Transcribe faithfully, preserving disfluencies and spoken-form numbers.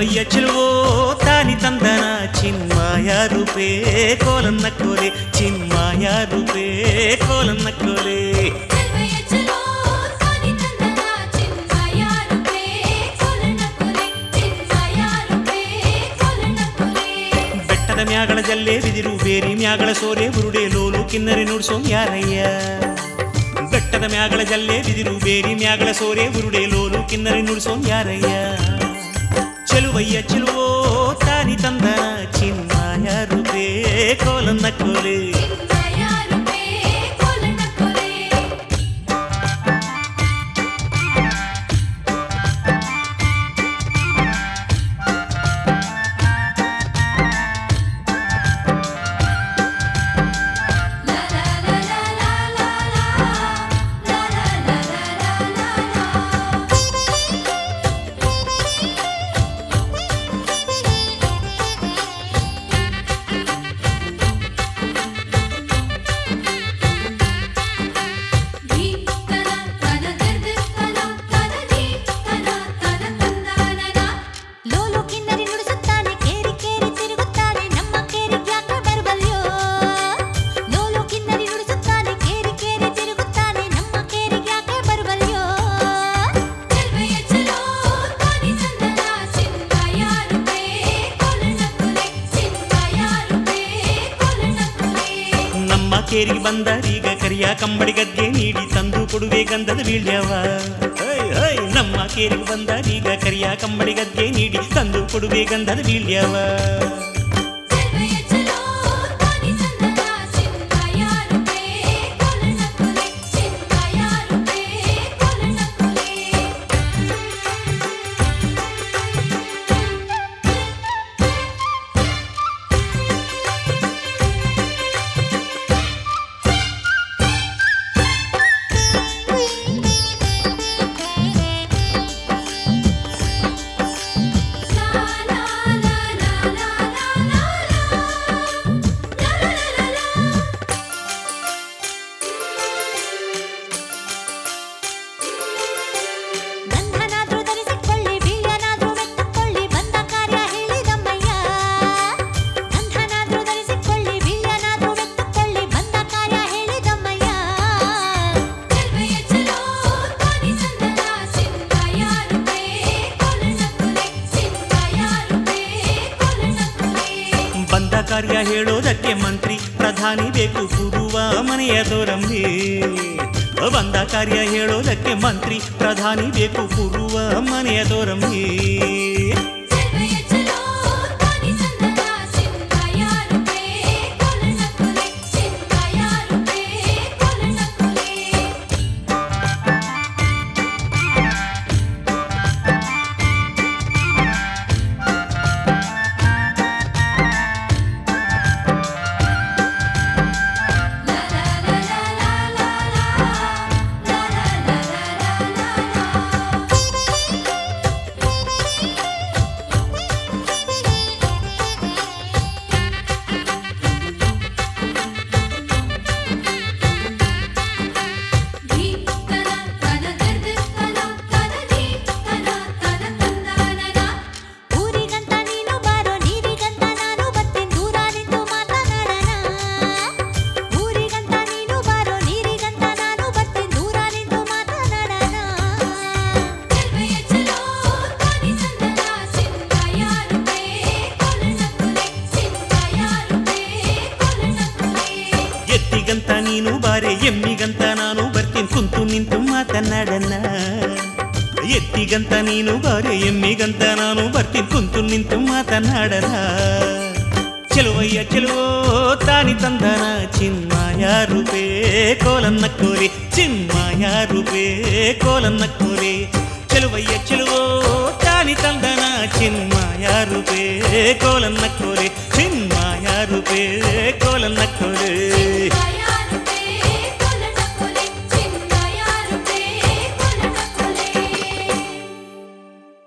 ಚೆಲುವಯ್ಯ ಚೆಲುವೋ ತಾನಿ ತಂದನ ಚಿನ್ಮಾಯ ರೂಪೇ ಕೋಲನ್ನ ಕೋಲೆ ಚಿನ್ಮಾಯ ರೂಪೇ ಕೋಲನ್ನ ಕೋಲೆ ಬೆಟ್ಟದ ಮ್ಯಾಗಳ ಜಲ್ಲೆ ಬಿದಿರು ಬೇರಿ ಮ್ಯಾಗಳ ಸೋರೆ ಬುರುಡೆ ಲೋಲು ಕಿನ್ನರಿ ನುಡ್ಸೋನ್ ಯಾರಯ್ಯ ಬೆಟ್ಟದ ಮ್ಯಾಗಳ ಜಲ್ಲೆ ಬಿದಿರು ಬೇರಿ ಮ್ಯಾಗಳ ಸೋರೆ ಬುರುಡೆ ಲೋಲು ಕಿನ್ನರಿ ನುಡ್ಸೋನ್ ಯಾರಯ್ಯ ಚೆಲುವಯ್ಯ ಚೆಲುವೋ ತಾನಿ ತಂದ ಚಿನ್ಮಾಯ ರೂಪೇ ಕೋಲನ್ನ ಕೋಲೆ ಕೇರಿಗೆ ಬಂದರೀಗ ಕರಿಯ ಕಂಬಳಿ ಗದ್ದೆ ನೀಡಿ ತಂದು ಕೊಡುವೆ ಗಂಧದ ಬೀಳ್ಯವ ನಮ್ಮ ಕೇರಿಗೆ ಬಂದರೀಗ ಕರಿಯ ಕಂಬಳಿ ಗದ್ದೆ ನೀಡಿ ತಂದು ಕೊಡುವೆ ಗಂಧದ ಬೀಳ್ಯವ ಕಾರ್ಯ ಹೇಳೋದಕ್ಕೆ ಮಂತ್ರಿ ಪ್ರಧಾನಿ ಬೇಕು ಕೂರುವ ಮನೆಯ ದೊರಂಬಿ ಬಂದ ಕಾರ್ಯ ಹೇಳೋದಕ್ಕೆ ಮಂತ್ರಿ ಪ್ರಧಾನಿ ಬೇಕು ಕೂರುವ ಮನೆಯ ದೊರಂಬಿ ಎತ್ತಿಗಂತ ನೀನು ಬಾರೆ ಎಮ್ಮಿಗಂತ ನಾನು ಬರ್ತೀನಿ ಕುಂತು ನಿಂತು ಮಾತನಾಡನ ಎತ್ತಿಗಂತ ನೀನು ಬಾರೆ ಎಮ್ಮಿಗಂತ ನಾನು ಬರ್ತೀನಿ ಕುಂತು ನಿಂತು ಮಾತನಾಡನ ಚೆಲುವಯ್ಯ ಚೆಲುವೋ ತಾನಿ ತಂದನ ಚಿನ್ಮಾಯ ರೂಪೇ ಕೋಲನ್ನ ಕೋಲೆ ಚಿನ್ಮಾಯ ರೂಪೇ ಕೋಲನ್ನ ಕೋಲೆ ಚೆಲುವಯ್ಯ ಚೆಲುವೋ ತಾನಿ ತಂದನ ಚಿನ್ಮಾಯ ರೂಪೇ ಕೋಲನ್ನ ಕೋಲೆ ಚಿನ್ಮಾಯ ರೂಪೇ ಕೋಲನ್ನ ಕೋಲೆ